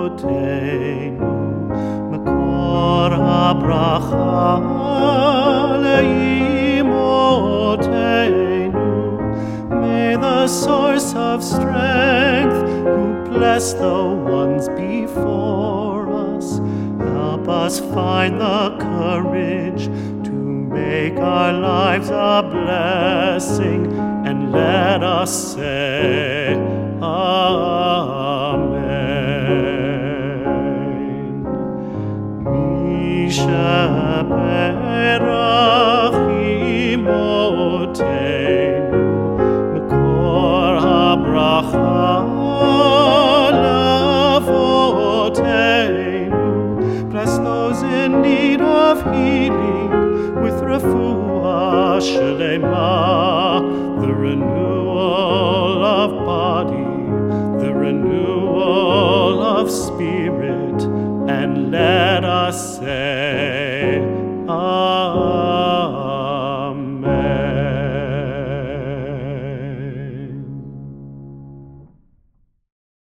מקור הברכה לאמותינו. May the source of strength, who bless the ones before us, help us find the courage to make our lives a blessing, and let us say Amen. Mi sheberach imotenu, מקור הברכה לאבותינו. Bless those in need of healing with refuah shlema, the renewal of body, the renewal of spirit, and let us say